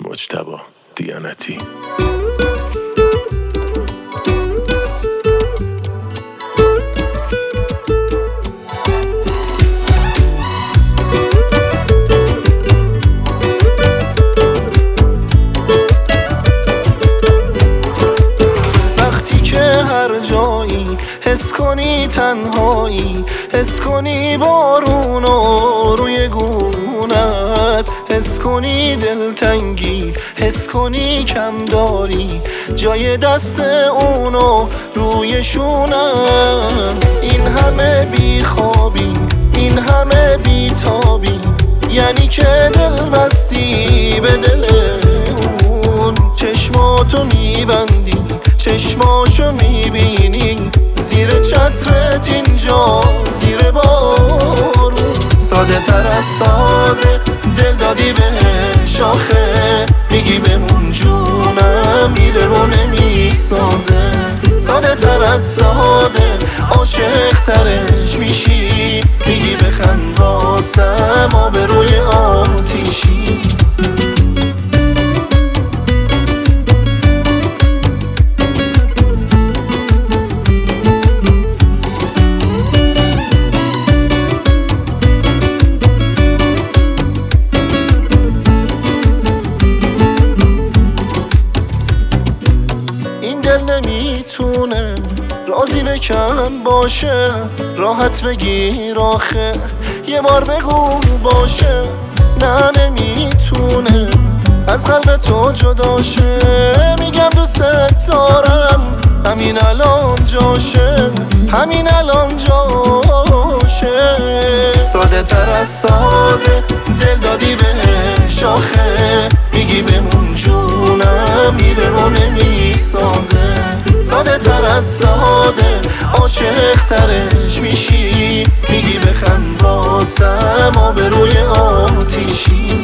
مجتبی دیانتی. هر جایی حس کنی تنهایی، حس کنی بارونو روی گونت، حس کنی دلتنگی، حس کنی کم داری جای دست اونو روی شونم. این همه بیخوابی، این همه بیتابی، یعنی که دل بستی به دل اون. چشماتو میبندی، چشماشو میبینی، زیر چترت اینجا زیر بارون. ساده تر از ساده دل دادی به شاخه، میگی بمون جونم، میره رو نمیسازه. ساده تر از ساده عاشق ترش میشی، میگی بخند واسم آبروی آتیشی. دل نمیتونه راضی به کم باشه، راحت بگیر آخه یه بار بگو باشه. نه نمیتونه از قلب تو جدا شه، میگم دوست دارم همین الان جاشه، همین الان جاشه. ساده تر از ساده دل دادی به شاخه، میگی بمون جونم، میره رو نمیسازه. ساده تر از ساده عاشق ترش میشی، میگی بخند واسم آبروی آتیشی.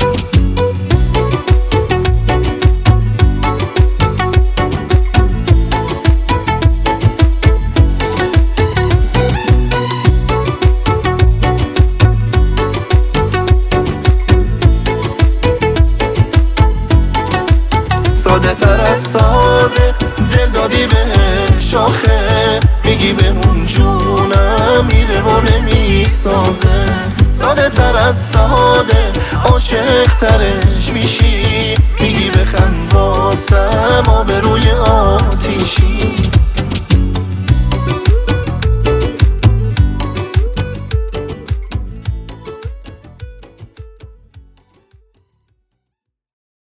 ساده تر از ساده دل دادی به شاخه، میگی بمون جونم، میره رو نمیسازه. ساده تر از ساده عاشق ترش میشی، میگی بخند واسم آبروی آتیشی.